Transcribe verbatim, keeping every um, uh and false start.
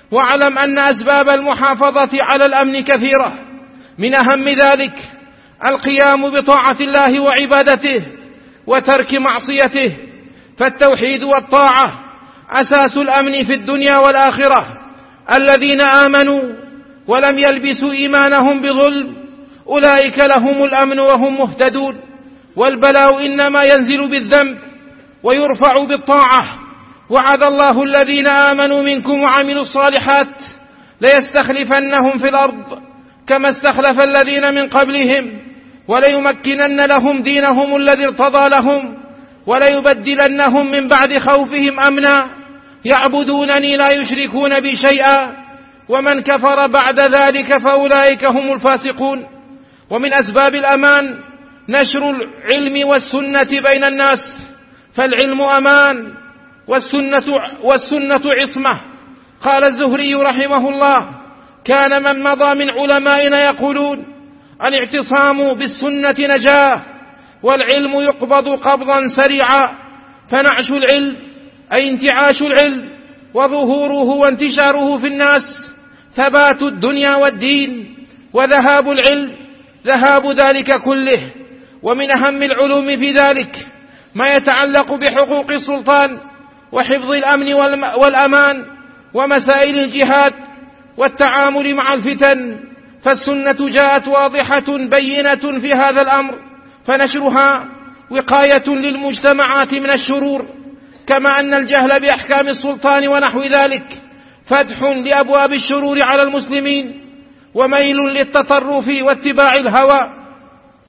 واعلم أن أسباب المحافظة على الأمن كثيرة، من أهم ذلك القيام بطاعة الله وعبادته وترك معصيته، فالتوحيد والطاعة أساس الأمن في الدنيا والآخرة. الذين آمنوا ولم يلبسوا إيمانهم بظلم أولئك لهم الأمن وهم مهتدون. والبلاء إنما ينزل بالذنب ويرفع بالطاعة. وعد الله الذين آمنوا منكم وعملوا الصالحات ليستخلفنهم في الأرض كما استخلف الذين من قبلهم وليمكنن لهم دينهم الذي ارتضى لهم وليبدلنهم من بعد خوفهم أمنا يعبدونني لا يشركون بي شيئا ومن كفر بعد ذلك فأولئك هم الفاسقون. ومن أسباب الأمان نشر العلم والسنة بين الناس، فالعلم أمان والسنة, والسنة عصمة. قال الزهري رحمه الله: كان من مضى من علمائنا يقولون: الاعتصام بالسنة نجاة، والعلم يقبض قبضا سريعا. فنعش العلم أي انتعاش العلم وظهوره وانتشاره في الناس ثبات الدنيا والدين، وذهاب العلم ذهاب ذلك كله. ومن أهم العلوم في ذلك ما يتعلق بحقوق السلطان وحفظ الأمن والأمان ومسائل الجهاد والتعامل مع الفتن، فالسنة جاءت واضحة بينة في هذا الأمر، فنشرها وقاية للمجتمعات من الشرور، كما أن الجهل بأحكام السلطان ونحو ذلك فتح لأبواب الشرور على المسلمين وميل للتطرف واتباع الهوى.